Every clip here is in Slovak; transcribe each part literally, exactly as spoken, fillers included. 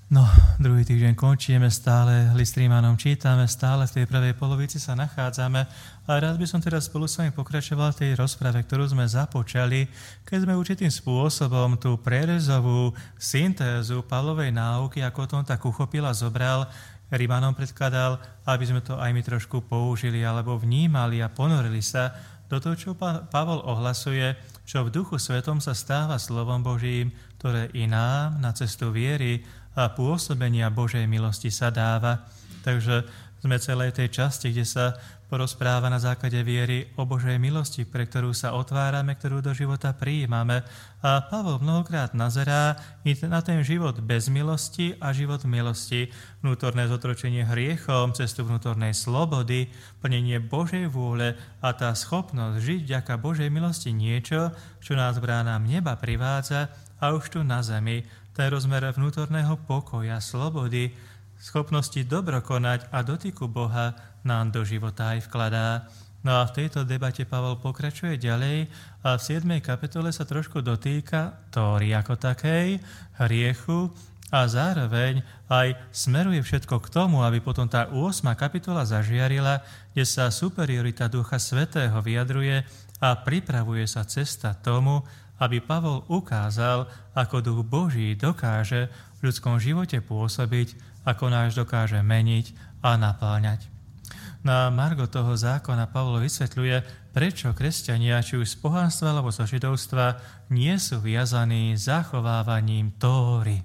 No, druhý týždeň končíme, stále list Rímanom čítame, stále v tej prvej polovici sa nachádzame a rád by som teraz spolu s vami pokračoval v tej rozprave, ktorú sme započali, keď sme určitým spôsobom tú prierezovú syntézu Pavlovej náuky, ako tom tak uchopil a zobral, Rímanom predkladal, aby sme to aj my trošku použili alebo vnímali a ponorili sa do toho, čo Pavol ohlasuje, čo v Duchu Svetom sa stáva slovom Božím, ktoré i nám na cestu viery a pôsobenia Božej milosti sa dáva. Takže sme celej tej časti, kde sa porozpráva na základe viery o Božej milosti, pre ktorú sa otvárame, ktorú do života prijímame. A Pavol mnohokrát nazerá i na ten život bez milosti a život v milosti, vnútorné zotročenie hriechom, cestu vnútornej slobody, plnenie Božej vôle a tá schopnosť žiť vďaka Božej milosti niečo, čo nás bránam neba privádza a už tu na zemi, ten rozmer vnútorného pokoja, slobody, schopnosti dobro konať a dotyku Boha nám do života aj vkladá. No a v tejto debate Pavol pokračuje ďalej a v siedmej kapitole sa trošku dotýka Tóry ako takej, hriechu a zároveň aj smeruje všetko k tomu, aby potom tá ôsma kapitola zažiarila, kde sa superiorita Ducha Svätého vyjadruje a pripravuje sa cesta tomu, aby Pavol ukázal, ako Duch Boží dokáže v ľudskom živote pôsobiť, ako náš dokáže meniť a napáľňať. Na margo toho zákona Pavol vysvetľuje, prečo kresťania, či už z pohanstva alebo zo židovstva, nie sú viazaní zachovávaním Tóry.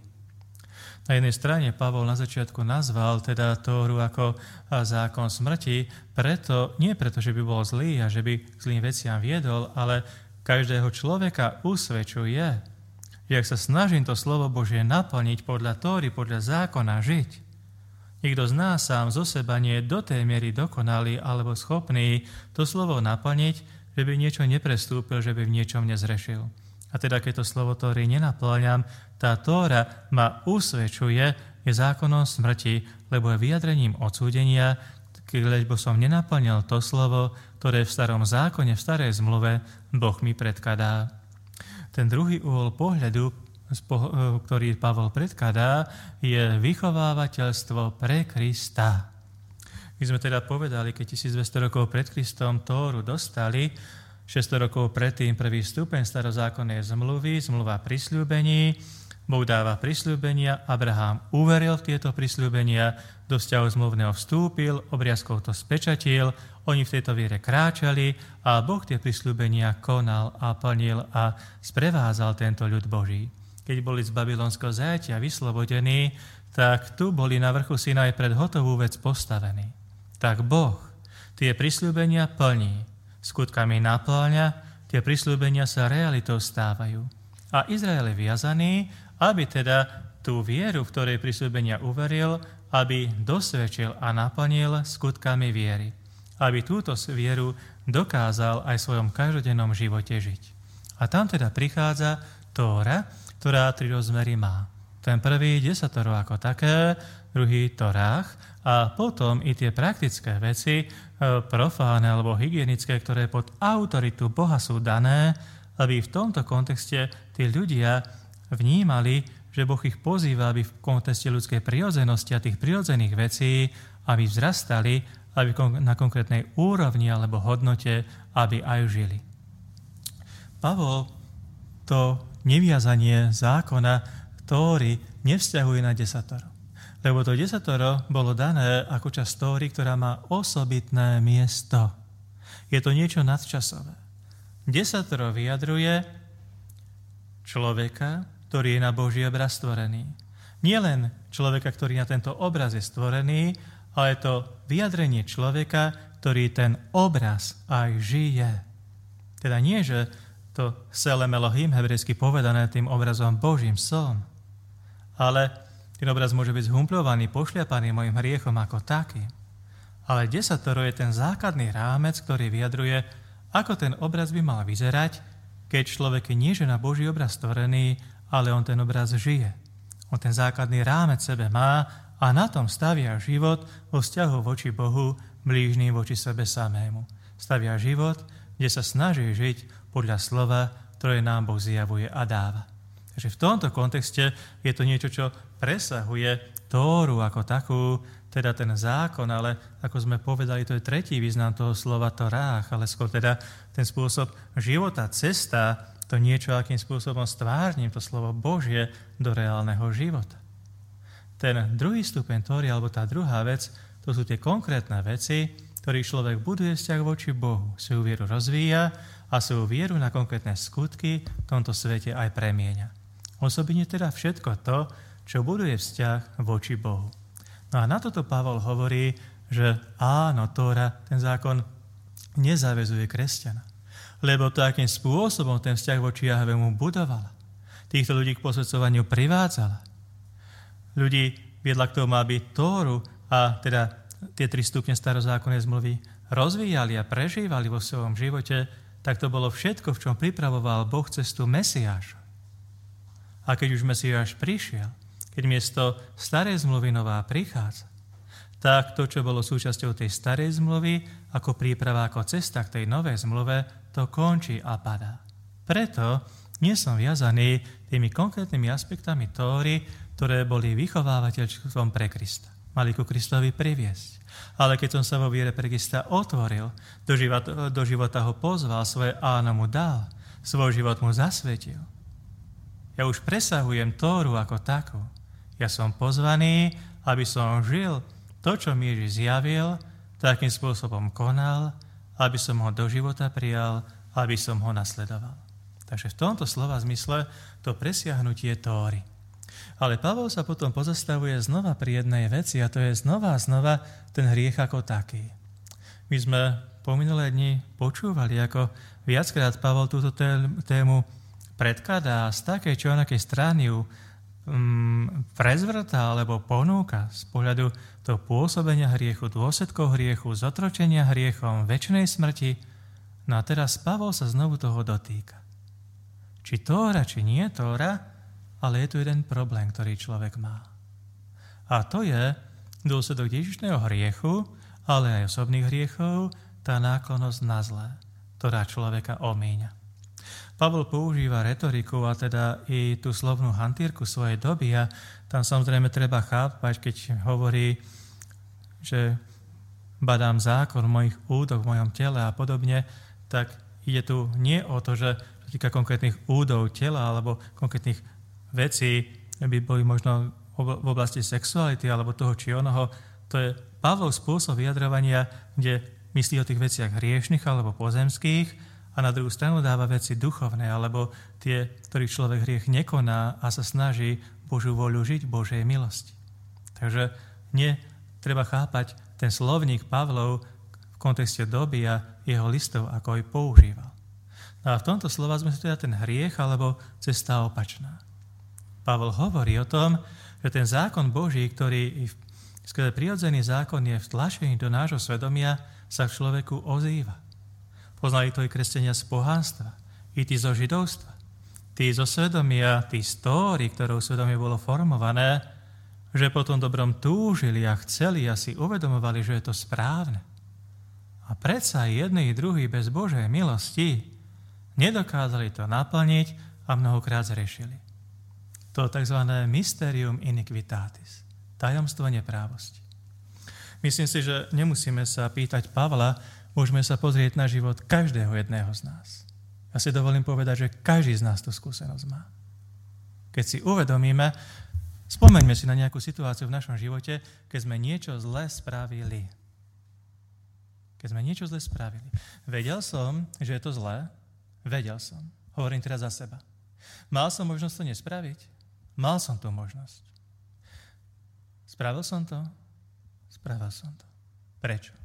Na jednej strane Pavol na začiatku nazval teda Tóru ako zákon smrti, preto, nie preto, že by bol zlý a že by k zlým veciam viedol, ale každého človeka usvedčuje, že ak sa snažím to slovo Božie naplniť podľa Tóry, podľa zákona žiť, nikto z nás sám zo seba nie je do tej miery dokonalý alebo schopný to slovo naplniť, že by niečo neprestúpil, že by v niečom nezrešil. A teda, keď to slovo Tóry nenaplňam, tá Tóra ma usvedčuje, je zákonom smrti, lebo je vyjadrením odsúdenia, lebo som nenaplnil to slovo, ktoré v starom zákone, v starej zmluve Boh mi predkladá. Ten druhý uhol pohľadu, ktorý Pavol predkladá, je vychovávateľstvo pre Krista. My sme teda povedali, keď tisícdvesto rokov pred Kristom Tóru dostali, šesťsto rokov predtým prvý stupeň starozákonnej zmluvy, zmluva prisľúbení, Boh dáva prisľúbenia, Abraham uveril v tieto prisľúbenia, do vzťahu zmluvného vstúpil, obriazkou to spečatil, oni v tejto viere kráčali a Boh tie prisľúbenia konal a plnil a sprevázal tento ľud Boží. Keď boli z babylonského zajatia vyslobodení, tak tu boli na vrchu Sinaj pred hotovú vec postavení. Tak Boh tie prisľúbenia plní, skutkami napĺňa, tie prisľúbenia sa realitou stávajú. A Izrael je viazaný, aby teda tú vieru, v ktorej prisľúbenia uveril, aby dosvedčil a naplnil skutkami viery. Aby túto vieru dokázal aj v svojom každodennom živote žiť. A tam teda prichádza Tóra, ktorá tri rozmery má. Ten prvý desatoro ako také, druhý Torách a potom i tie praktické veci, profáne alebo hygienické, ktoré pod autoritu Boha sú dané, aby v tomto kontexte tí ľudia vnímali, že Boh ich pozýva, aby v kontexte ľudskej prirodzenosti a tých prirodzených vecí, aby vzrastali, aby na konkrétnej úrovni alebo hodnote, aby aj žili. Pavol to neviazanie zákona Tóry nevzťahuje na desatoro. Lebo to desatoro bolo dané ako časť Tóry, ktorá má osobitné miesto. Je to niečo nadčasové. Desatoro vyjadruje človeka, ktorý je na Boží obraz stvorený. Nie len človeka, ktorý na tento obraz je stvorený, ale je to vyjadrenie človeka, ktorý ten obraz aj žije. Teda nie, že to Selem Elohim, hebrejsky povedané tým obrazom Božím som, ale ten obraz môže byť zhumplovaný, pošliapaný mojim hriechom ako taký. Ale desatoro je ten základný rámec, ktorý vyjadruje, ako ten obraz by mal vyzerať, keď človek je nie že na Boží obraz stvorený, ale on ten obraz žije. On ten základný rámec sebe má a na tom stavia život vo vzťahu voči Bohu, blížnym voči sebe samému. Stavia život, kde sa snaží žiť podľa slova, ktoré nám Boh zjavuje a dáva. Takže v tomto kontexte je to niečo, čo presahuje Tóru ako takú, teda ten zákon, ale ako sme povedali, to je tretí význam toho slova Torách, ale skôr teda ten spôsob života, cesta, to niečo, akým spôsobom stvárním to slovo Božie do reálneho života. Ten druhý stupeň Tóry, alebo tá druhá vec, to sú tie konkrétne veci, ktorých človek buduje vzťah voči Bohu, svoju vieru rozvíja a svoju vieru na konkrétne skutky v tomto svete aj premieňa. Osobne teda všetko to, čo buduje vzťah voči Bohu. No a na toto Pavol hovorí, že áno, Tóra, ten zákon nezavezuje kresťana. Lebo to, akým spôsobom ten vzťah voči Jahvemu budovala. Týchto ľudí k posvedcovaniu privádzala. Ľudí viedla k tomu, aby Tóru a teda tie tri stupne starozákonnej zmluvy rozvíjali a prežívali vo svojom živote, tak to bolo všetko, v čom pripravoval Boh cestu Mesiáša. A keď už Mesiáš prišiel, keď miesto starej zmluvy nová prichádza, tak to, čo bolo súčasťou tej starej zmluvy, ako príprava, ako cesta k tej novej zmluve, to končí a padá. Preto nie som viazaný tými konkrétnymi aspektami Tóry, ktoré boli vychovávateľstvom pre Krista. Mali ku Kristovi priviesť. Ale keď som sa vo viere pre Krista otvoril, do života, do života ho pozval, svoje áno mu dal, svoj život mu zasvetil. Ja už presahujem Tóru ako takú. Ja som pozvaný, aby som žil to, čo mi Ježiš zjavil, takým spôsobom konal, aby som ho do života prijal, aby som ho nasledoval. Takže v tomto slova zmysle to presiahnutie Tóry. Ale Pavol sa potom pozastavuje znova pri jednej veci a to je znova a znova ten hriech ako taký. My sme po minulé dni počúvali, ako viackrát Pavol túto tému predkladá z takej či onakej strany ju um, prezvrtá alebo ponúka z pohľadu toho pôsobenia hriechu, dôsledkov hriechu, zotročenia hriechom, večnej smrti. No a teraz Pavol sa znovu toho dotýka. Či Tóra, či nie Tóra, ale je tu jeden problém, ktorý človek má. A to je dôsledok Ježišného hriechu, ale aj osobných hriechov, tá náklonnosť na zlé, ktorá človeka omíňa. Pavol používa retoriku, a teda i tú slovnú hantírku svojej doby a tam samozrejme treba chápať, keď hovorí, že badám zákon v mojich údoch, v mojom tele a podobne, tak ide tu nie o to, že sa týka konkrétnych údov tela alebo konkrétnych vecí, by boli možno v oblasti sexuality alebo toho či onoho. To je Pavlov spôsob vyjadrovania, kde myslí o tých veciach hriešnych alebo pozemských, a na druhú stranu dáva veci duchovné, alebo tie, ktorých človek hriech nekoná a sa snaží Božiu voľu žiť v Božej milosti. Takže nie treba chápať ten slovník Pavlov v kontexte doby a jeho listov, ako aj používal. No a v tomto slova sme teda ten hriech alebo cesta opačná. Pavol hovorí o tom, že ten zákon Boží, ktorý skôr prirodzený zákon je vtlačený do nášho svedomia, sa v človeku ozýva. Poznali to i kresťania z pohánstva, i tí zo židovstva, tí zo svedomia, tí z Tóry, ktorou svedomie bolo formované, že po tom dobrom túžili a chceli a si uvedomovali, že je to správne. A predsa jedný i druhý bez Božej milosti nedokázali to naplniť a mnohokrát zrešili. To tzv. Mysterium iniquitatis, tajomstvo neprávosti. Myslím si, že nemusíme sa pýtať Pavla, môžeme sa pozrieť na život každého jedného z nás. Ja si dovolím povedať, že každý z nás tú skúsenosť má. Keď si uvedomíme, spomeňme si na nejakú situáciu v našom živote, keď sme niečo zle spravili. Keď sme niečo zle spravili. Vedel som, že je to zlé. Vedel som. Hovorím teraz za seba. Mal som možnosť to nespraviť? Mal som tú možnosť. Spravil som to? Spravil som to. Prečo?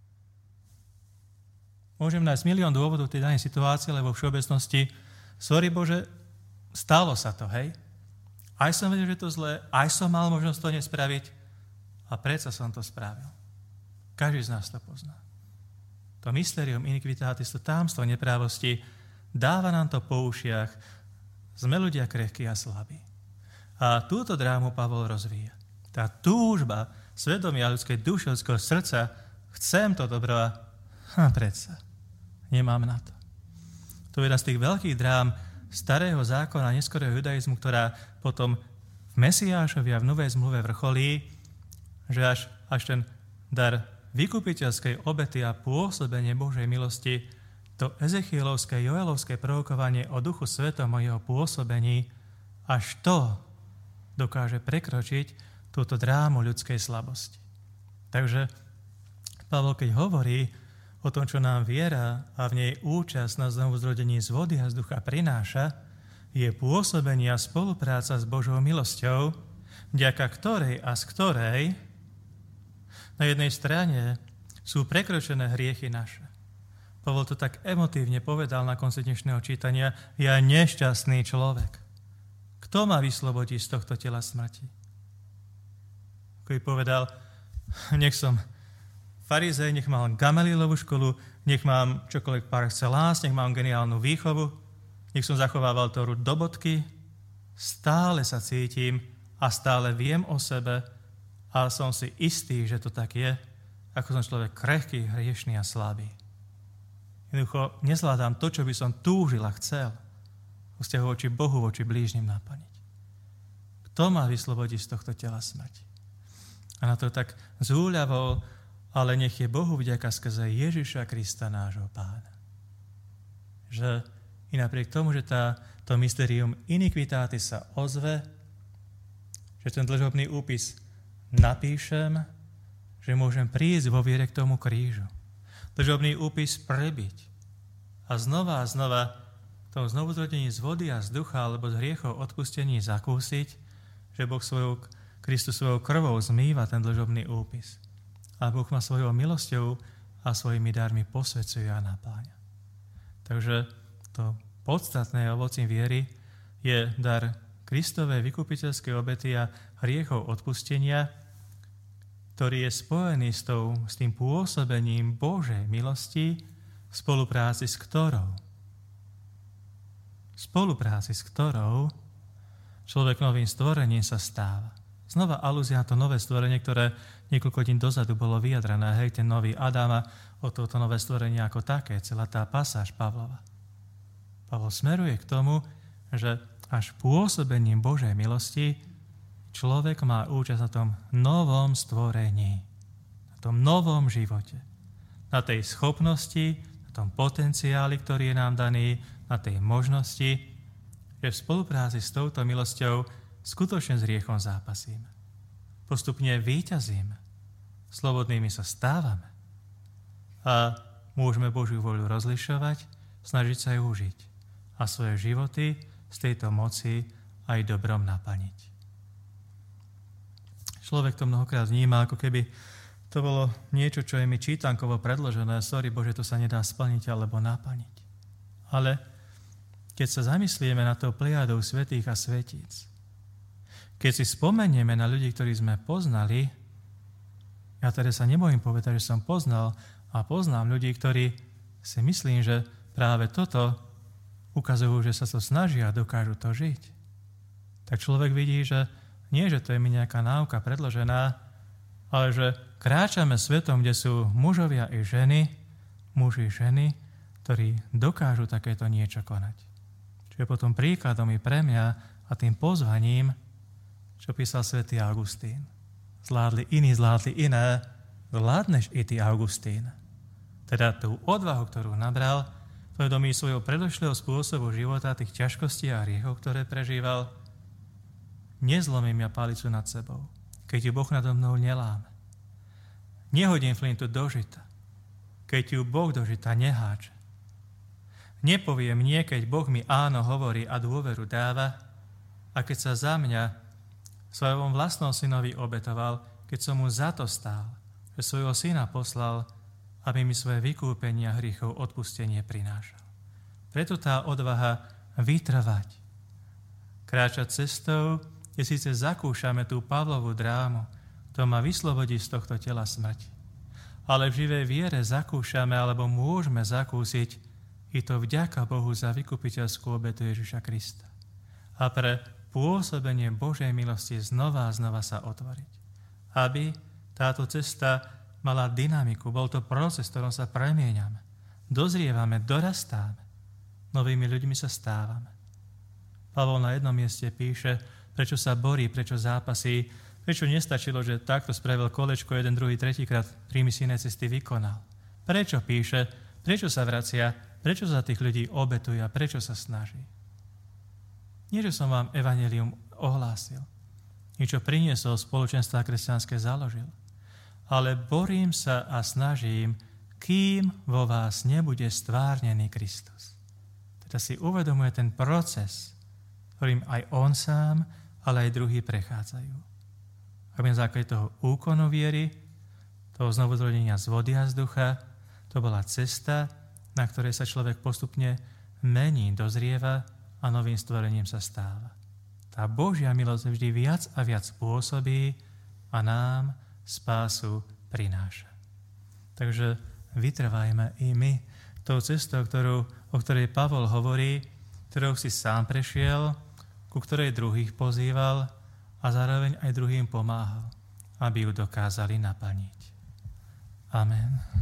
Môžem nájsť milión dôvodov tej danej situácie, lebo v všeobecnosti, sorry Bože, stalo sa to, hej? Aj som vedel, že to zlé, aj som mal možnosť to nespraviť a predsa som to spravil. Každý z nás to pozná. To mysterium iniquitatis, to támstvo neprávosti, dáva nám to po ušiach. Sme ľudia krehkí a slabí. A túto drámu Pavol rozvíja. Tá túžba svedomia ľudskej duše, ľudského srdca, chcem to dobro a ha, predsa. Nemám na to. To je jedna z tých veľkých drám starého zákona a neskorého judaizmu, ktorá potom v Mesiášovi a v Novej zmluve vrcholí, že až, až ten dar vykupiteľskej obety a pôsobenie Božej milosti, to ezechielovské, joelovské prorokovanie o Duchu Svetom o jeho pôsobení, až to dokáže prekročiť túto drámu ľudskej slabosti. Takže Pavol, keď hovorí o tom, čo nám viera a v nej účasť na znovuzrodení z vody a z ducha prináša, je pôsobenie a spolupráca s Božou milosťou, vďaka ktorej a z ktorej na jednej strane sú prekročené hriechy naše. Pavol to tak emotívne povedal na konci dnešného čítania: ja nešťastný človek. Kto ma vyslobodí z tohto tela smrti? Keď povedal, nech som farizej, nech mám Gamalielovu školu, nech mám čokoľvek par excellence, nech mám geniálnu výchovu, nech som zachovával Tóru do bodky, stále sa cítim a stále viem o sebe a som si istý, že to tak je, ako som človek krehký, hriešný a slabý. Jednoducho nezvládam to, čo by som túžil a chcel vo vzťahu voči Bohu, voči blížnym naplniť. Kto ma vyslobodí z tohto tela smrti? A na to tak s úľavou, ale nech je Bohu vďaka skrze Ježiša Krista, nášho Pána. Že i napriek tomu, že tá, to mysterium iniquitatis sa ozve, že ten dlžobný úpis napíšem, že môžem prísť vo viere k tomu krížu. Dlžobný úpis prebiť a znova a znova v tom znovuzrodení z vody a z ducha alebo z hriechov odpustení zakúsiť, že Boh svojou, Kristus svojou krvou zmýva ten dlžobný úpis. A Boh ma svojou milosťou a svojimi darmi posvedzuje a napáňa. Takže to podstatné ovocím viery je dar Kristovej vykupiteľskej obety a hriechov odpustenia, ktorý je spojený s, tou, s tým pôsobením Božej milosti v spolupráci s ktorou v spolupráci s ktorou človek novým stvorením sa stáva. Znova alúzia na to nové stvorenie, ktoré niekoľko dní dozadu bolo vyjadrené, hej, ten nový Adama, o toto nové stvorenie ako také, celá tá pasáž Pavlova. Pavol smeruje k tomu, že až pôsobením Božej milosti človek má účasť na tom novom stvorení, na tom novom živote, na tej schopnosti, na tom potenciáli, ktorý je nám daný, na tej možnosti, že v spolupráci s touto milosťou skutočne s hriechom zápasíme. Postupne víťazíme, slobodnými sa stávame a môžeme Božiu voľu rozlišovať, snažiť sa ju užiť a svoje životy z tejto moci aj dobrom naplniť. Človek to mnohokrát vníma, ako keby to bolo niečo, čo je mi čítankovo predložené. Sorry Bože, to sa nedá splniť alebo naplniť. Ale keď sa zamyslíme na to plejadou svätých a svetíc, keď si spomenieme na ľudí, ktorých sme poznali, ja teda sa nebojím povedať, že som poznal a poznám ľudí, ktorí si myslím, že práve toto ukazujú, že sa to snažia a dokážu to žiť. Tak človek vidí, že nie, že to je mi nejaká náuka predložená, ale že kráčame svetom, kde sú mužovia i ženy, muži i ženy, ktorí dokážu takéto niečo konať. Čo je potom príkladom i pre mňa a tým pozvaním, čo písal svätý Augustín. Zvládli iní, zvládli iné, zvládneš i ty, Augustín. Teda tú odvahu, ktorú nabral, vedomí svojho predošlého spôsobu života, tých ťažkostí a hriechov, ktoré prežíval, nezlomím ja palicu nad sebou, keď ju Boh nado mnou neláme. Nehodím flintu do žita, keď ju Boh do žita neháče. Nepoviem nie, keď Boh mi áno hovorí a dôveru dáva, a keď sa za mňa svojom vlastnom synovi obetoval, keď som mu za to stál, že svojho syna poslal, aby mi svoje vykúpenie a hriechov odpustenie prinášal. Preto tá odvaha vytrvať, kráčať cestou, kde síce zakúšame tú Pavlovú drámu, to ma vyslobodí z tohto tela smrti. Ale v živej viere zakúšame, alebo môžeme zakúsiť i to vďaka Bohu za vykupiteľskú obetu Ježiša Krista. A pre pôsobenie Božej milosti znova a znova sa otvoriť. Aby táto cesta mala dynamiku, bol to proces, v ktorom sa premieňame. Dozrievame, dorastáme. Novými ľuďmi sa stávame. Pavol na jednom mieste píše, prečo sa borí, prečo zápasí, prečo nestačilo, že takto spravil kolečko jeden, druhý, tretíkrát tri misijné cesty vykonal. Prečo píše, prečo sa vracia, prečo za tých ľudí obetuje a prečo sa snaží. Nie, že som vám evanjelium ohlásil, niečo priniesol, spoločenstva kresťanské založil, ale borím sa a snažím, kým vo vás nebude stvárnený Kristus. Teda si uvedomuje ten proces, ktorým aj on sám, ale aj druhí prechádzajú. Aby na základe toho úkonu viery, toho znovuzrodenia z vody a z ducha, to bola cesta, na ktorej sa človek postupne mení, dozrieva a novým stvorením sa stáva. Tá Božia milosť vždy viac a viac pôsobí a nám spásu prináša. Takže vytrvajme i my tou cestou, ktorú, o ktorej Pavol hovorí, ktorou si sám prešiel, ku ktorej druhých pozýval a zároveň aj druhým pomáhal, aby ju dokázali naplniť. Amen.